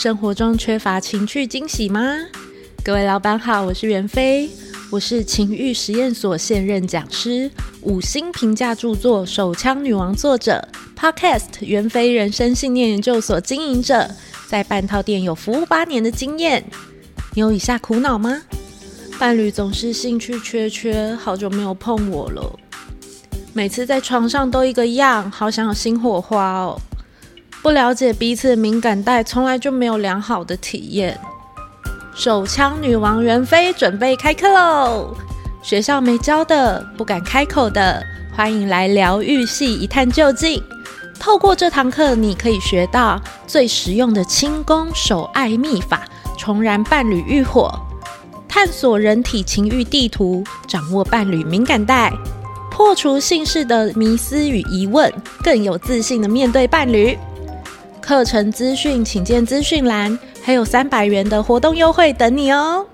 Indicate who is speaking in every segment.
Speaker 1: 生活中缺乏情趣惊喜吗？各位老板好，我是袁飞，我是情欲实验所现任讲师，5星评价著作手枪女王作者， Podcast 袁飞人生信念研究所经营者，在半套店有服务8年的经验。你有以下苦恼吗？伴侣总是兴趣缺缺，好久没有碰我了，每次在床上都一个样，好想有新火花哦。不了解彼此的敏感带，从来就没有良好的体验。手枪女王袁飞准备开课喽！学校没教的，不敢开口的，欢迎来疗愈系一探究竟。透过这堂课，你可以学到最实用的轻功手爱秘法，重燃伴侣欲火，探索人体情欲地图，掌握伴侣敏感带，破除性事的迷思与疑问，更有自信的面对伴侣。课程资讯请见资讯栏，还有300元的活动优惠等你哦。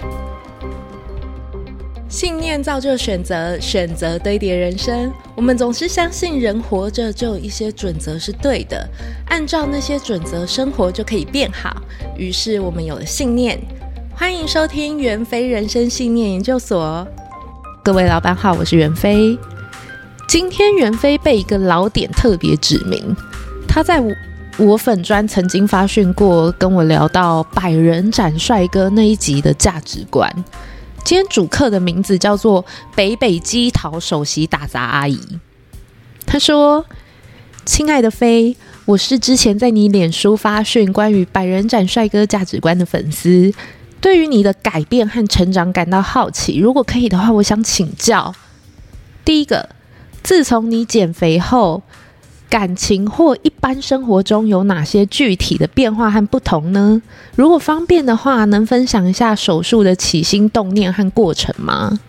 Speaker 1: 信念造就选择，选择堆叠人生。我们总是相信人活着就有一些准则是对的，按照那些准则生活就可以变好，于是我们有了信念。欢迎收听袁飞人生信念研究所。各位老板好，我是袁飞。今天袁飞被一个老点特别指名，他在我粉专曾经发讯过，跟我聊到百人斩帅哥那一集的价值观。今天主课的名字叫做北北基桃首席打杂阿姨。他说：亲爱的飞，我是之前在你脸书发讯关于百人斩帅哥价值观的粉丝，对于你的改变和成长感到好奇，如果可以的话，我想请教。第一个，自从你减肥后，感情或一般生活中有哪些具体的变化和不同呢？如果方便的话，能分享一下手术的起心动念和过程吗？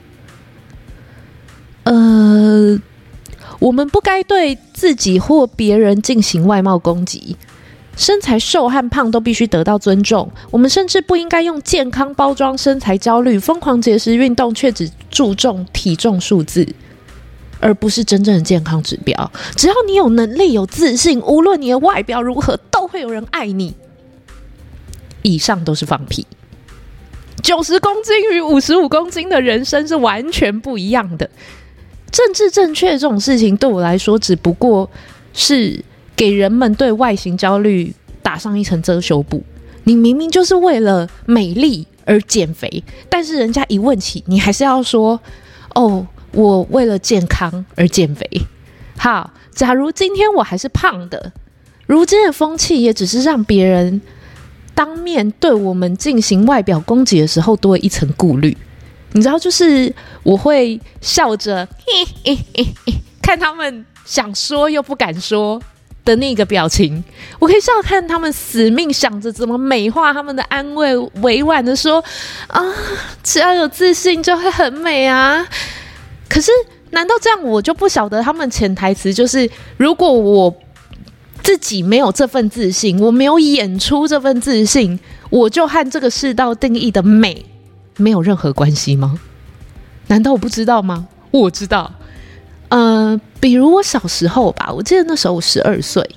Speaker 1: 我们不该对自己或别人进行外貌攻击。身材瘦和胖都必须得到尊重，我们甚至不应该用健康包装身材焦虑，疯狂节食运动，却只注重体重数字，而不是真正的健康指标。只要你有能力、有自信，无论你的外表如何，都会有人爱你。以上都是放屁。90公斤与55公斤的人生是完全不一样的。政治正确这种事情对我来说，只不过是给人们对外形焦虑打上一层遮羞布。你明明就是为了美丽而减肥，但是人家一问起，你还是要说：哦，我为了健康而减肥。好，假如今天我还是胖的，如今的风气也只是让别人当面对我们进行外表攻击的时候多了一层顾虑。你知道，就是我会笑着看他们想说又不敢说的那个表情，我可以笑看他们死命想着怎么美化他们的安慰，委婉的说：只要有自信就会很美啊。可是难道这样我就不晓得他们潜台词就是，如果我自己没有这份自信，我没有演出这份自信，我就和这个世道定义的美没有任何关系吗？难道我不知道吗？我知道。比如我小时候吧，我记得那时候我12岁，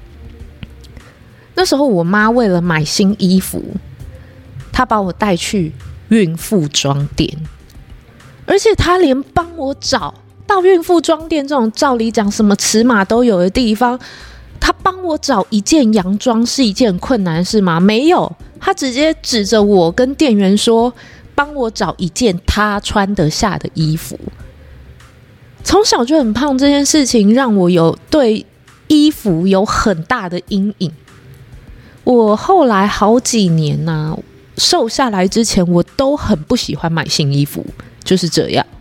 Speaker 1: 那时候我妈为了买新衣服，她把我带去孕妇装店，而且她连帮我找到孕妇装店这种照理讲什么尺码都有的地方，她帮我找一件洋装是一件困难事吗？没有，她直接指着我跟店员说，帮我找一件她穿得下的衣服。从小就很胖这件事情让我有对衣服有很大的阴影。我后来好几年瘦下来之前，我都很不喜欢买新衣服，就是这样。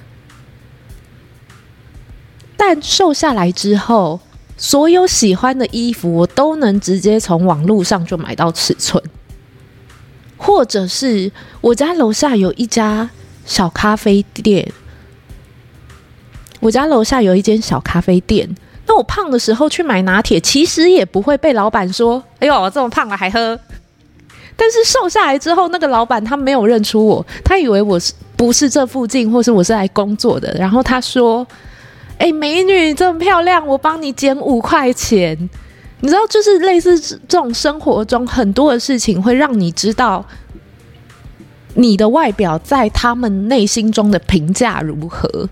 Speaker 1: 但瘦下来之后，所有喜欢的衣服我都能直接从网络上就买到尺寸，或者是我家楼下有一家小咖啡店，那我胖的时候去买拿铁，其实也不会被老板说：哎呦，这么胖了还喝。但是瘦下来之后，那个老板他没有认出我，他以为我不是这附近，或是我是来工作的。然后他说：美女这么漂亮，我帮你减5块钱。 你知道，就是类似这种生活中很多的事情会让你知道你的外表在他们内心中的评价如何。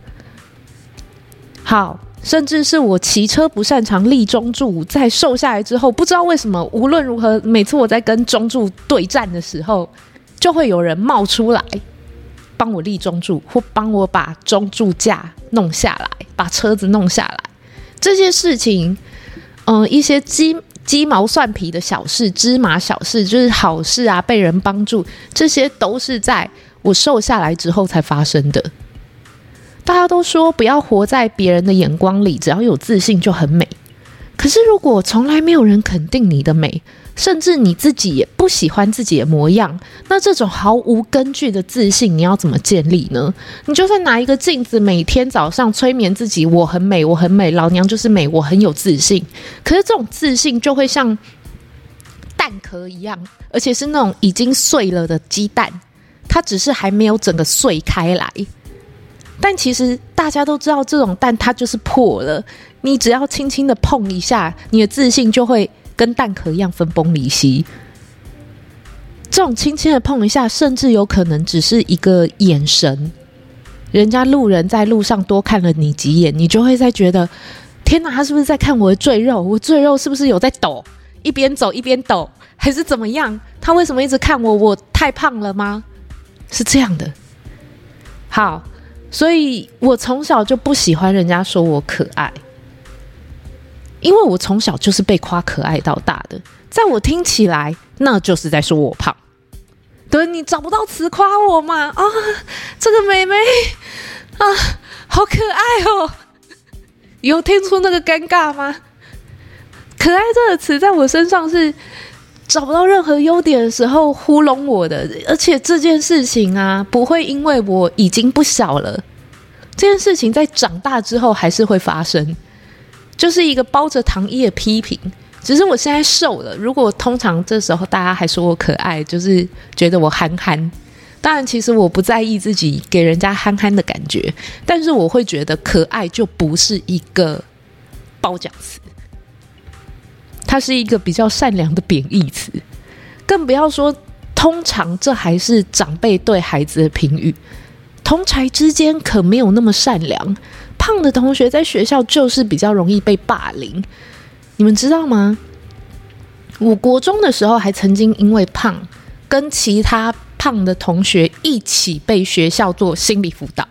Speaker 1: 好，甚至是我骑车不擅长立中柱，在瘦下来之后，不知道为什么无论如何，每次我在跟中柱对战的时候，就会有人冒出来帮我立中柱，或帮我把中柱架弄下来，把车子弄下来。这些事情一些鸡毛蒜皮的小事，芝麻小事，就是好事啊，被人帮助，这些都是在我瘦下来之后才发生的。大家都说不要活在别人的眼光里，只要有自信就很美。可是如果从来没有人肯定你的美，甚至你自己也不喜欢自己的模样，那这种毫无根据的自信你要怎么建立呢？你就算拿一个镜子，每天早上催眠自己，我很美，我很美，老娘就是美，我很有自信。可是这种自信就会像蛋壳一样，而且是那种已经碎了的鸡蛋，它只是还没有整个碎开来。但其实大家都知道，这种蛋它就是破了，你只要轻轻的碰一下，你的自信就会跟蛋壳一样分崩离析。这种轻轻的碰一下，甚至有可能只是一个眼神，人家路人在路上多看了你几眼，你就会在觉得，天哪，他是不是在看我的赘肉？我赘肉是不是有在抖？一边走一边抖，还是怎么样？他为什么一直看我？我太胖了吗？是这样的。好，所以我从小就不喜欢人家说我可爱，因为我从小就是被夸可爱到大的，在我听起来那就是在说我胖。对，你找不到词夸我嘛？啊，这个妹妹啊，好可爱哦！有听出那个尴尬吗？可爱这个词在我身上是找不到任何优点的时候糊弄我的，而且这件事情啊，不会因为我已经不小了，这件事情在长大之后还是会发生，就是一个包着糖衣的批评。只是我现在瘦了，如果通常这时候大家还说我可爱，就是觉得我憨憨。当然其实我不在意自己给人家憨憨的感觉，但是我会觉得可爱就不是一个褒奖词，它是一个比较善良的贬义词。更不要说通常这还是长辈对孩子的评语，同侪之间可没有那么善良。胖的同学在学校就是比较容易被霸凌，你们知道吗？我国中的时候还曾经因为胖跟其他胖的同学一起被学校做心理辅导。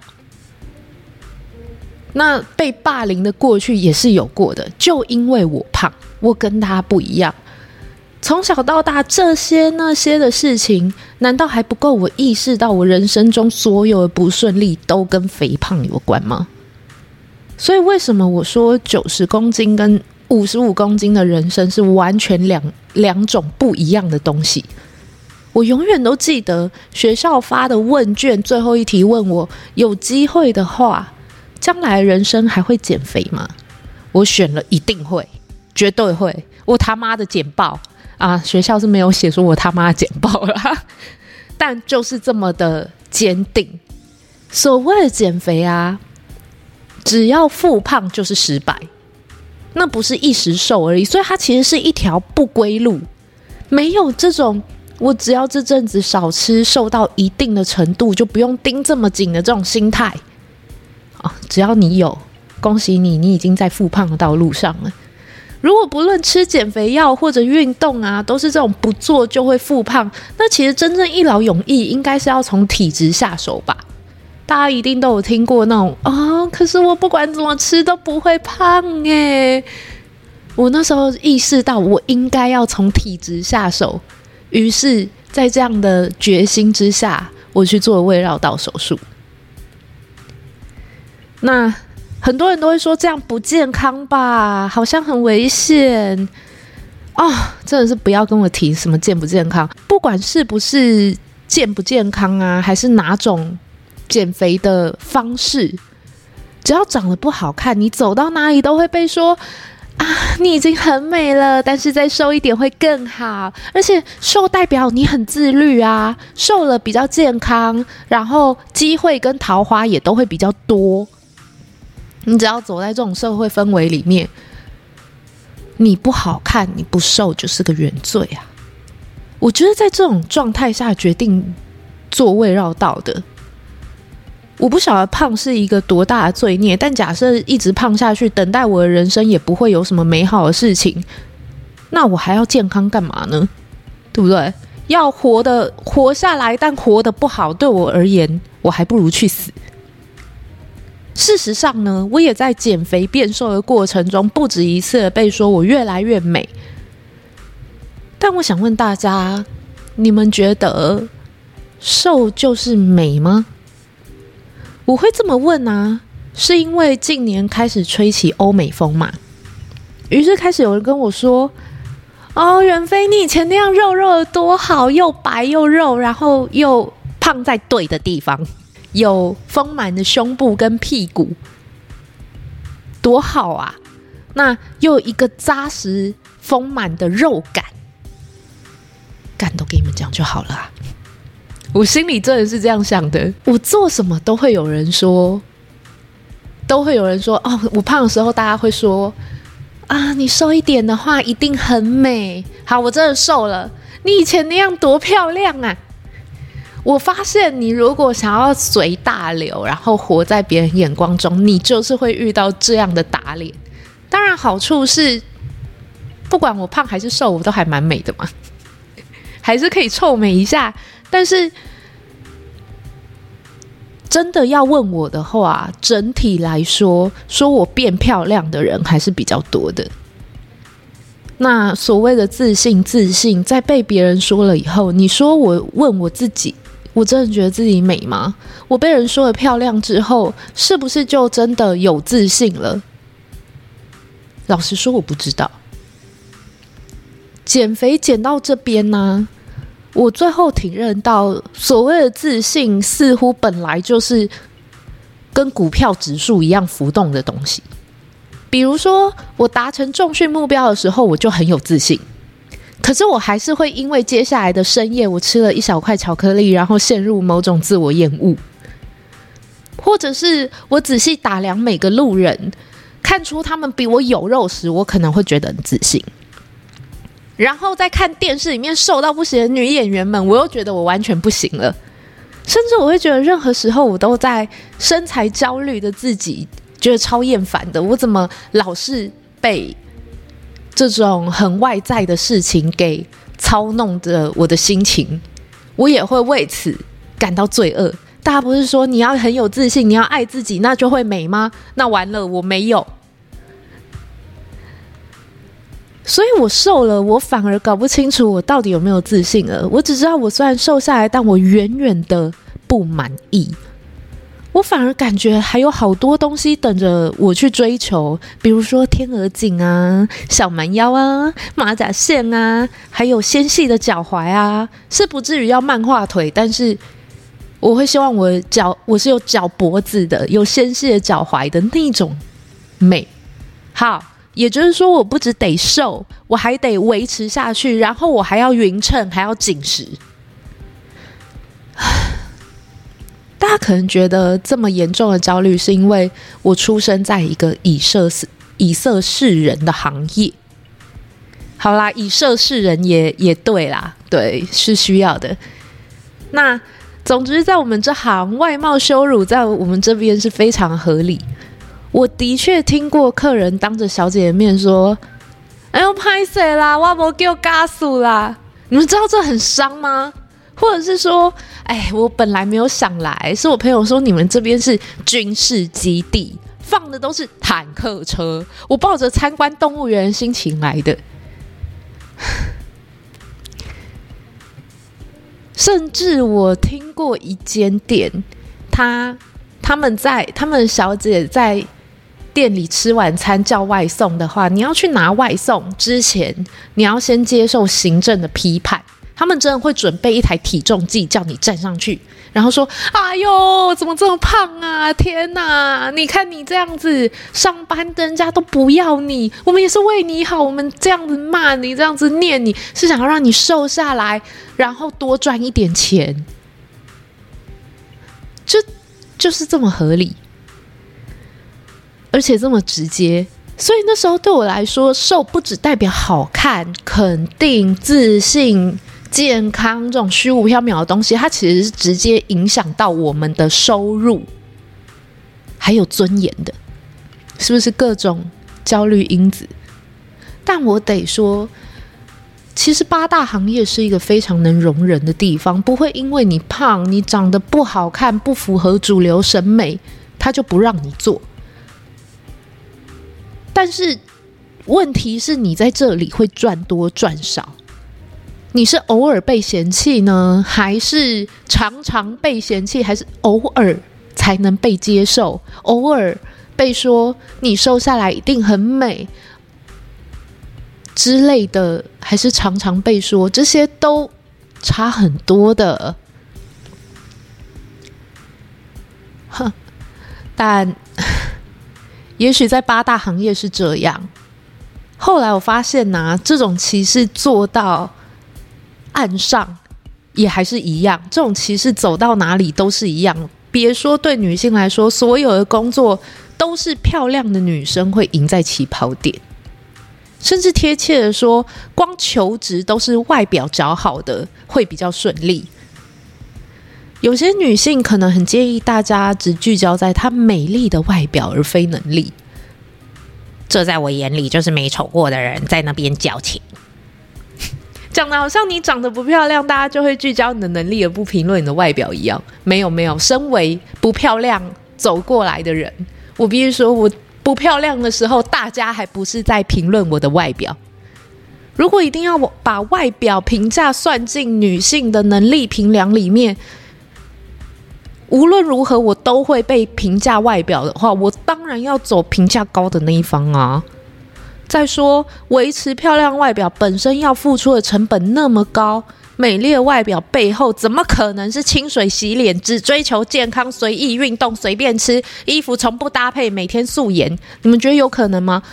Speaker 1: 那被霸凌的过去也是有过的，就因为我胖，我跟他不一样。从小到大这些那些的事情，难道还不够我意识到我人生中所有的不顺利都跟肥胖有关吗？所以为什么我说90公斤跟55公斤的人生是完全两种不一样的东西？我永远都记得学校发的问卷最后一题问我，有机会的话将来人生还会减肥吗？我选了一定会，绝对会，我他妈的减爆啊！学校是没有写说我他妈减爆啦，但就是这么的坚定。所谓的减肥啊，只要复胖就是失败，那不是一时瘦而已，所以它其实是一条不归路。没有这种我只要这阵子少吃，瘦到一定的程度就不用盯这么紧的这种心态。只要你有，恭喜你，你已经在复胖的道路上了。如果不论吃减肥药或者运动啊，都是这种不做就会复胖，那其实真正一劳永逸应该是要从体质下手吧。大家一定都有听过那种可是我不管怎么吃都不会胖耶。我那时候意识到我应该要从体质下手，于是在这样的决心之下，我去做胃绕道手术。那很多人都会说这样不健康吧，好像很危险真的是不要跟我提什么健不健康，不管是不是健不健康啊，还是哪种减肥的方式，只要长得不好看，你走到哪里都会被说你已经很美了，但是再瘦一点会更好，而且瘦代表你很自律啊，瘦了比较健康，然后机会跟桃花也都会比较多。你只要走在这种社会氛围里面， 你不好看，你不瘦就是个原罪啊。我觉得在这种状态下决定做胃绕道的，我不晓得胖是一个多大的罪孽，但假设一直胖下去，等待我的人生也不会有什么美好的事情，那我还要健康干嘛呢？对不对？要活下来，但活得不好，对我而言，我还不如去死。事实上呢，我也在减肥变瘦的过程中，不止一次的被说我越来越美。但我想问大家，你们觉得瘦就是美吗？我会这么问啊，是因为近年开始吹起欧美风嘛，于是开始有人跟我说，哦，远飞，你以前那样肉肉的多好，又白又肉，然后又胖在对的地方，有丰满的胸部跟屁股，多好啊！那又有一个扎实丰满的肉感，干都给你们讲就好了啊！我心里真的是这样想的，我做什么都会有人说，哦，我胖的时候大家会说啊，你瘦一点的话一定很美。好，我真的瘦了，你以前那样多漂亮啊！我发现你如果想要随大流，然后活在别人眼光中，你就是会遇到这样的打脸。当然好处是，不管我胖还是瘦，我都还蛮美的嘛，还是可以臭美一下。但是真的要问我的话，整体来说，说我变漂亮的人还是比较多的。那所谓的自信，在被别人说了以后，你说我问我自己，我真的觉得自己美吗？我被人说了漂亮之后，是不是就真的有自信了？老实说，我不知道。减肥减到这边呢，我最后体认到，所谓的自信似乎本来就是跟股票指数一样浮动的东西。比如说，我达成重训目标的时候，我就很有自信，可是我还是会因为接下来的深夜，我吃了一小块巧克力，然后陷入某种自我厌恶。或者是我仔细打量每个路人，看出他们比我有肉时，我可能会觉得很自信。然后在看电视里面瘦到不行的女演员们，我又觉得我完全不行了。甚至我会觉得任何时候我都在身材焦虑的自己觉得超厌烦的，我怎么老是被这种很外在的事情给操弄着我的心情，我也会为此感到罪恶。大家不是说你要很有自信，你要爱自己，那就会美吗？那完了，我没有。所以我瘦了，我反而搞不清楚我到底有没有自信了。我只知道我虽然瘦下来，但我远远的不满意。我反而感觉还有好多东西等着我去追求，比如说天鹅颈啊、小蛮腰啊、马甲线啊，还有纤细的脚踝啊，是不至于要漫画腿，但是我会希望我是有脚脖子的，有纤细的脚踝的那种美。好，也就是说，我不只得瘦，我还得维持下去，然后我还要匀称，还要紧实。大家可能觉得这么严重的焦虑，是因为我出生在一个以色示人的行业。好啦，以色示人也对啦，对，是需要的。那总之，在我们这行，外貌羞辱在我们这边是非常合理。我的确听过客人当着小姐的面说：“哎呦，拍谁啦？我没叫加速啦！”你们知道这很伤吗？或者是说，哎，我本来没有想来，是我朋友说你们这边是军事基地，放的都是坦克车，我抱着参观动物园的心情来的。甚至我听过一间店，他们小姐在店里吃晚餐叫外送的话，你要去拿外送之前，你要先接受行政的批判。他们真的会准备一台体重计叫你站上去，然后说：“哎呦，怎么这么胖啊？天哪！你看你这样子上班，人家都不要你。我们也是为你好，我们这样子骂你，这样子念你，是想要让你瘦下来，然后多赚一点钱。就是这么合理，而且这么直接。 所以那时候对我来说，瘦不只代表好看、肯定、自信、健康这种虚无缥缈的东西，它其实是直接影响到我们的收入还有尊严的，是不是各种焦虑因子？但我得说，其实八大行业是一个非常能容人的地方，不会因为你胖、你长得不好看、不符合主流审美，他就不让你做。但是问题是你在这里会赚多赚少，你是偶尔被嫌弃呢，还是常常被嫌弃，还是偶尔才能被接受，偶尔被说你瘦下来一定很美之类的，还是常常被说，这些都差很多的。但也许在八大行业是这样，后来我发现这种歧视做到岸上也还是一样，这种歧视走到哪里都是一样。别说对女性来说，所有的工作都是漂亮的女生会赢在起跑点，甚至贴切的说，光求职都是外表较好的会比较顺利。有些女性可能很建议大家只聚焦在她美丽的外表而非能力，这在我眼里就是没丑过的人在那边矫情，讲的好像你长得不漂亮大家就会聚焦你的能力而不评论你的外表一样。没有，身为不漂亮走过来的人，我必须说，我不漂亮的时候大家还不是在评论我的外表。如果一定要把外表评价算进女性的能力评量里面，无论如何我都会被评价外表的话，我当然要走评价高的那一方啊。再说，维持漂亮外表本身要付出的成本那么高，美丽的外表背后怎么可能是清水洗脸，只追求健康、随意运动、随便吃，衣服从不搭配，每天素颜？你们觉得有可能吗？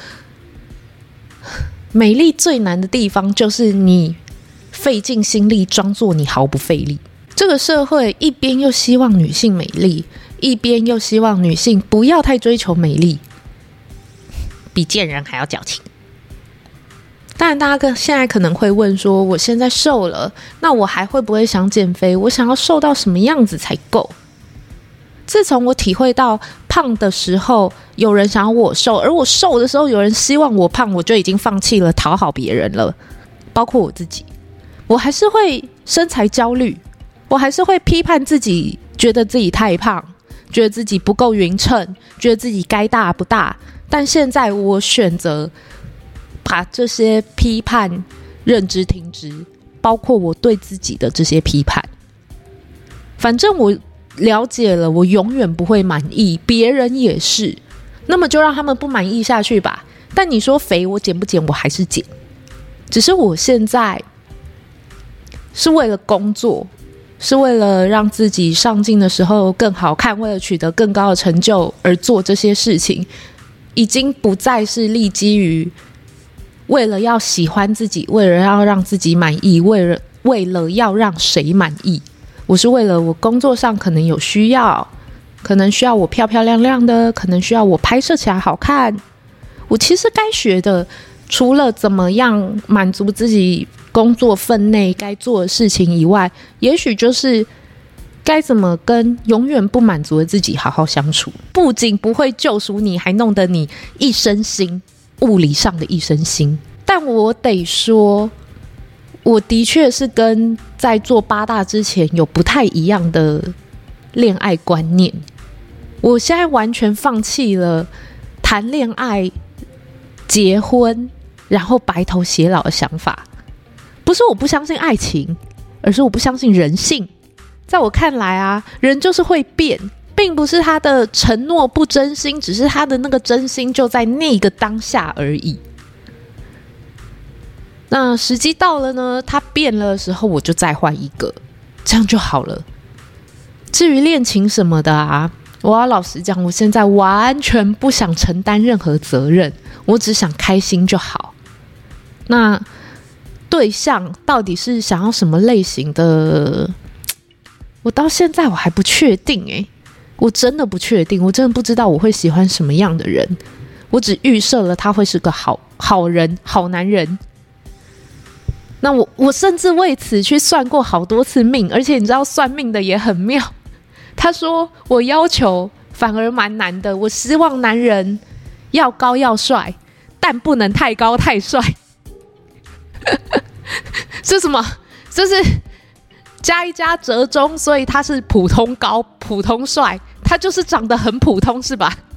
Speaker 1: 美丽最难的地方就是你费尽心力装作你毫不费力。这个社会一边又希望女性美丽，一边又希望女性不要太追求美丽，比贱人还要矫情。当然大家现在可能会问说，我现在瘦了，那我还会不会想减肥？我想要瘦到什么样子才够？自从我体会到胖的时候有人想要我瘦，而我瘦的时候有人希望我胖，我就已经放弃了讨好别人了，包括我自己。我还是会身材焦虑，我还是会批判自己，觉得自己太胖，觉得自己不够匀称，觉得自己该大不大。但现在我选择把这些批判认知停止，包括我对自己的这些批判。反正我了解了，我永远不会满意，别人也是，那么就让他们不满意下去吧。但你说肥我减不减，我还是减，只是我现在是为了工作，是为了让自己上镜的时候更好看，为了取得更高的成就而做这些事情，已经不再是立基于为了要喜欢自己，为了要让自己满意，为了要让谁满意。我是为了我工作上可能有需要，可能需要我漂漂亮亮的，可能需要我拍摄起来好看。我其实该学的，除了怎么样满足自己工作分内该做的事情以外，也许就是该怎么跟永远不满足的自己好好相处。不仅不会救赎你，还弄得你一身腥，物理上的一身腥。但我得说，我的确是跟在做八大之前有不太一样的恋爱观念。我现在完全放弃了谈恋爱、结婚，然后白头偕老的想法。不是我不相信爱情，而是我不相信人性。在我看来啊，人就是会变，并不是他的承诺不真心，只是他的那个真心就在那个当下而已。那时机到了呢，他变了的时候，我就再换一个，这样就好了。至于恋情什么的啊，我要老实讲，我现在完全不想承担任何责任，我只想开心就好。那对象到底是想要什么类型的，我到现在我还不确定我真的不确定，我真的不知道我会喜欢什么样的人。 我只预设了他会是个好人、好男人。那我甚至为此去算过好多次命，而且你知道算命的也很妙。他说我要求反而蛮难的，我希望男人要高要帅，但不能太高太帅。是什么？就是加一加折中，所以他是普通高、普通帅，他就是长得很普通，是吧？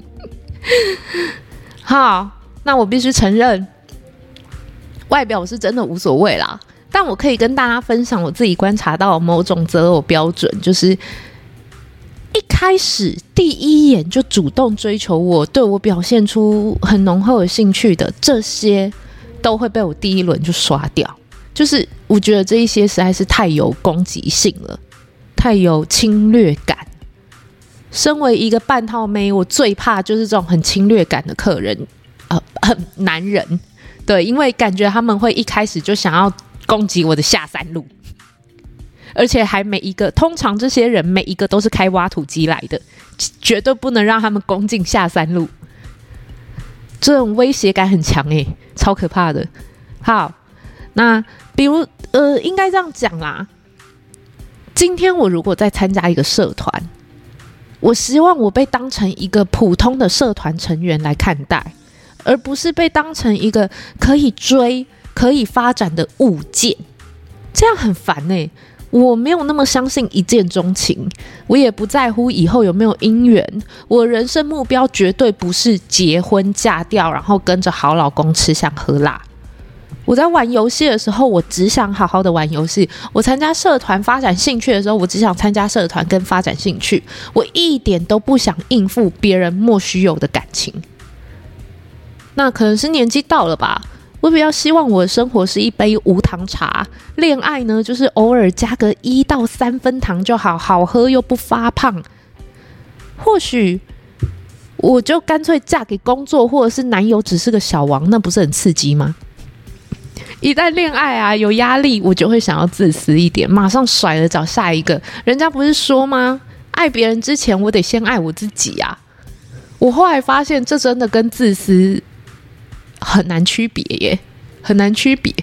Speaker 1: 好，那我必须承认，外表我是真的无所谓啦。但我可以跟大家分享我自己观察到某种择偶标准，就是一开始第一眼就主动追求我、对我表现出很浓厚的兴趣的，这些都会被我第一轮就刷掉。就是我觉得这一些实在是太有攻击性了，太有侵略感。身为一个半套妹，我最怕就是这种很侵略感的客人，男人。对，因为感觉他们会一开始就想要攻击我的下三路，而且还通常这些人每一个都是开挖土机来的，绝对不能让他们攻进下三路。这种威胁感很强耶，超可怕的。好，那比如应该这样讲啦，今天我如果在参加一个社团，我希望我被当成一个普通的社团成员来看待，而不是被当成一个可以追、可以发展的物件。这样很烦耶。我没有那么相信一见钟情，我也不在乎以后有没有姻缘。我人生目标绝对不是结婚嫁掉，然后跟着好老公吃香喝辣。我在玩游戏的时候，我只想好好的玩游戏；我参加社团发展兴趣的时候，我只想参加社团跟发展兴趣。我一点都不想应付别人莫须有的感情。那可能是年纪到了吧，我比较希望我的生活是一杯无糖茶，恋爱呢就是偶尔加个1到3分糖就好，好喝又不发胖。或许我就干脆嫁给工作，或者是男友只是个小王，那不是很刺激吗？一旦恋爱啊有压力，我就会想要自私一点，马上甩了找下一个。人家不是说吗？爱别人之前，我得先爱我自己啊。我后来发现，这真的跟自私很难区别耶，很难区别。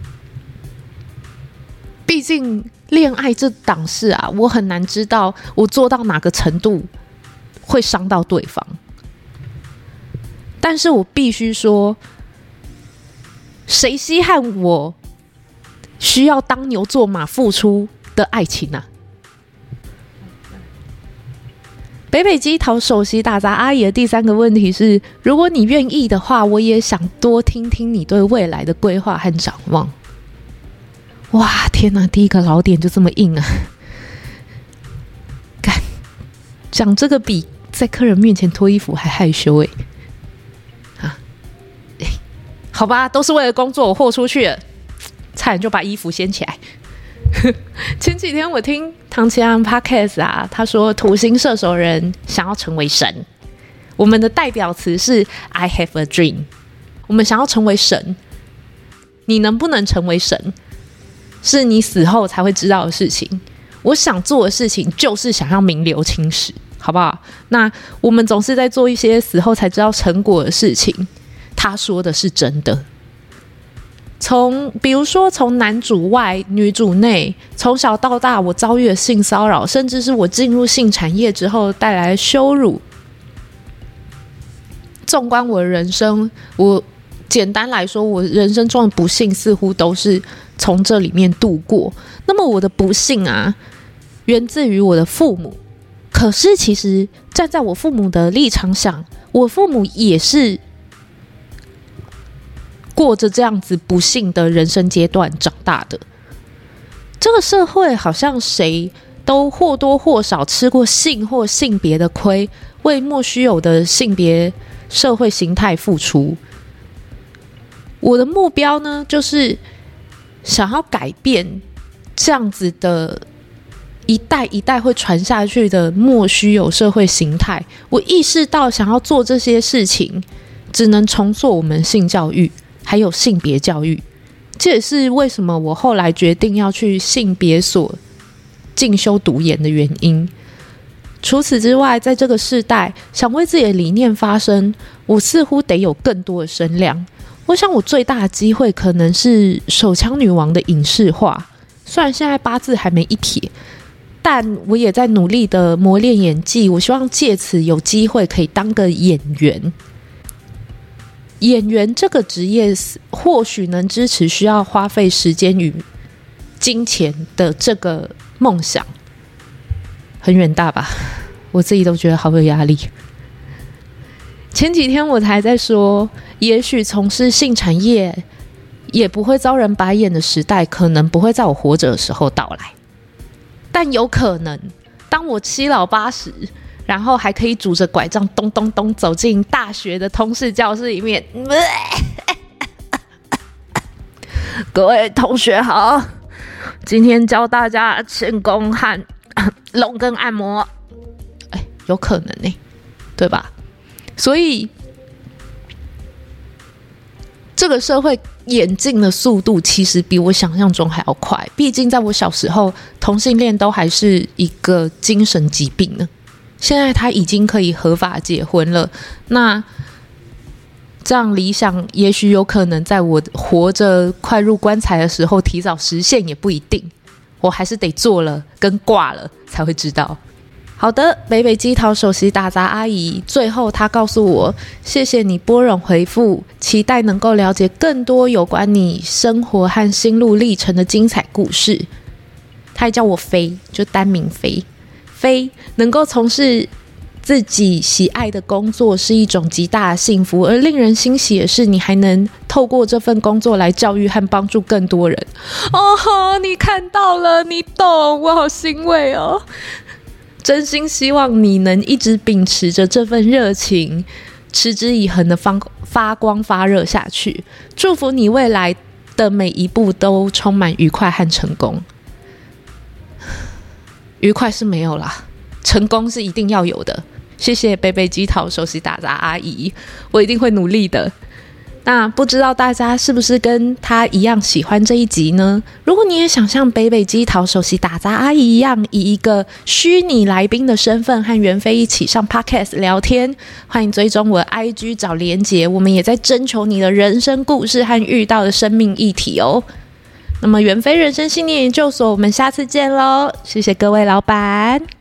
Speaker 1: 毕竟恋爱这档事啊，我很难知道我做到哪个程度会伤到对方。但是我必须说，谁稀罕我需要当牛做马付出的爱情啊？北北基桃首席打杂阿姨的第3个问题是：如果你愿意的话，我也想多听听你对未来的规划和展望。哇，天哪！第一个老点就这么硬啊！干，讲这个比在客人面前脱衣服还害羞欸。好吧，都是为了工作，我豁出去了，差点就把衣服掀起来。前几天我听唐奇阳 podcast 啊，他说土星射手人想要成为神，我们的代表词是 I have a dream， 我们想要成为神。你能不能成为神，是你死后才会知道的事情。我想做的事情就是想要名留青史，好不好？那我们总是在做一些死后才知道成果的事情，他说的是真的。比如说从男主外女主内，从小到大我遭遇了性骚扰，甚至是我进入性产业之后带来的羞辱。纵观我的人生，我简单来说，我人生中的不幸似乎都是从这里面度过。那么我的不幸啊，源自于我的父母。可是其实站在我父母的立场想，我父母也是过着这样子不幸的人生阶段长大的。这个社会好像谁都或多或少吃过性或性别的亏，为莫须有的性别社会形态付出。我的目标呢，就是想要改变这样子的一代一代会传下去的莫须有社会形态。我意识到想要做这些事情，只能重塑我们性教育还有性别教育。这也是为什么我后来决定要去性别所进修读研的原因。除此之外，在这个世代想为自己的理念发声， 我似乎得有更多的声量。我想我最大的机会可能是手枪女王的影视化，虽然现在八字还没一撇，但我也在努力的磨练演技，我希望借此有机会可以当个演员。演员这个职业或许能支持需要花费时间与金钱的这个梦想，很远大吧？我自己都觉得好有压力。前几天我才在说，也许从事性产业也不会遭人白眼的时代，可能不会在我活着的时候到来，但有可能当我七老八十，然后还可以拄着拐杖咚咚咚走进大学的通识教室里面，各位同学好，今天教大家轻功和龙根按摩，有可能欸，对吧？所以这个社会演进的速度其实比我想象中还要快，毕竟在我小时候同性恋都还是一个精神疾病呢，现在他已经可以合法结婚了，那这样理想也许有可能在我活着快入棺材的时候提早实现，也不一定，我还是得做了跟挂了才会知道。好的，北北基桃首席打杂阿姨，最后她告诉我，谢谢你拨冗回复，期待能够了解更多有关你生活和心路历程的精彩故事。她还叫我飞，就单名飞。飞能够从事自己喜爱的工作是一种极大的幸福，而令人欣喜的是，你还能透过这份工作来教育和帮助更多人。哦，你看到了，你懂，我好欣慰哦。真心希望你能一直秉持着这份热情，持之以恒的发光发热下去。祝福你未来的每一步都充满愉快和成功。愉快是没有啦，成功是一定要有的。谢谢北北基桃首席打杂阿姨，我一定会努力的。那不知道大家是不是跟她一样喜欢这一集呢？如果你也想像北北基桃首席打杂阿姨一样，以一个虚拟来宾的身份和袁飞一起上 Podcast 聊天，欢迎追踪我的 IG 找连结，我们也在征求你的人生故事和遇到的生命议题哦。那么袁飞人生信念研究所，我们下次见咯，谢谢各位老板。